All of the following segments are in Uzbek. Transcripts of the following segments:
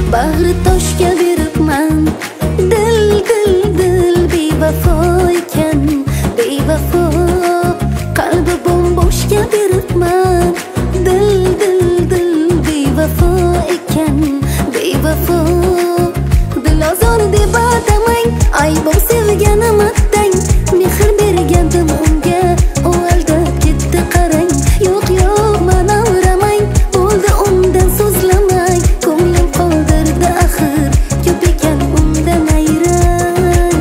Bag'ri toshga beribman, dil bevafo ekan, bevafo. Qalbi bo'shga beribman, dil bevafo ekan, bevafo. Dil ozor deb atamang, aybo sevganim attang. Mehr bergandim unga, u aldab ketdi qarang. Yo'q mana uramang, bo'ldi undan so'zlamang. Ko'nglim qoldirdi axir, ko'p ekan undan ayran.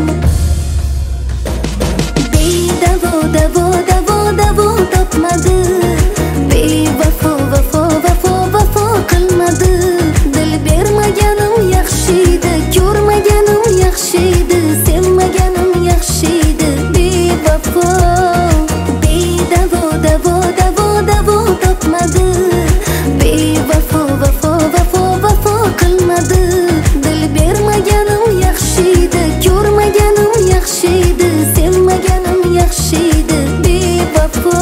Davo topmadi, bevafo vafo qilmadi. Dil bermaganim yaxshi edi, ko'rmaganim yaxshi edi, sevmaganim yaxshi edi, bevafo. Davo topmadi, bevafo vafo qilmadi. Dil bermaganim yaxshi edi, ko'rmaganim yaxshi edi, sevmaganim yaxshi edi, bevafo.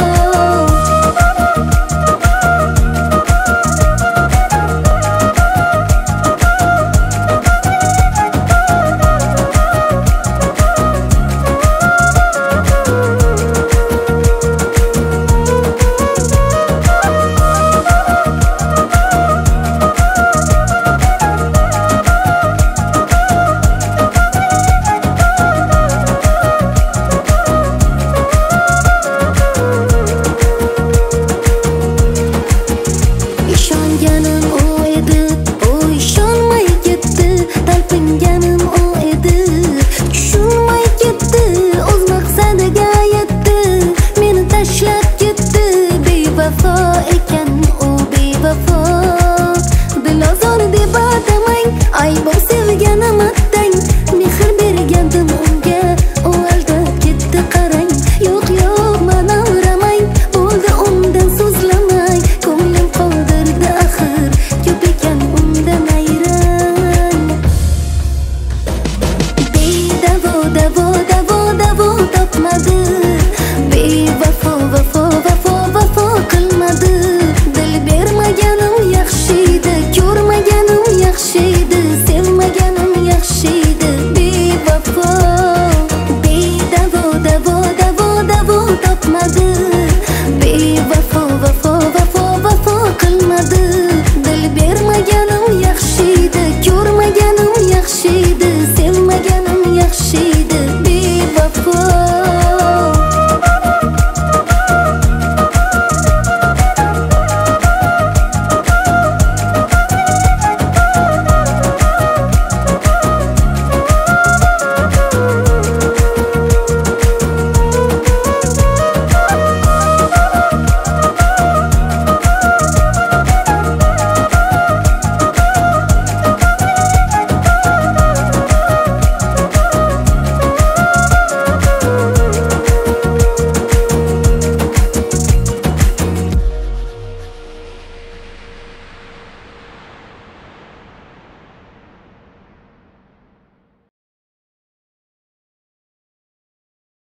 İşonganim o edi, o ishonmay ketdi. Talpinganim o edi, tushunmay ketdi. O'z maqsadiga yetdi, meni tashlab ketdi. Bevafo ekan u, bevafo. Dil ozor deb atamang, aybo sevganim attang.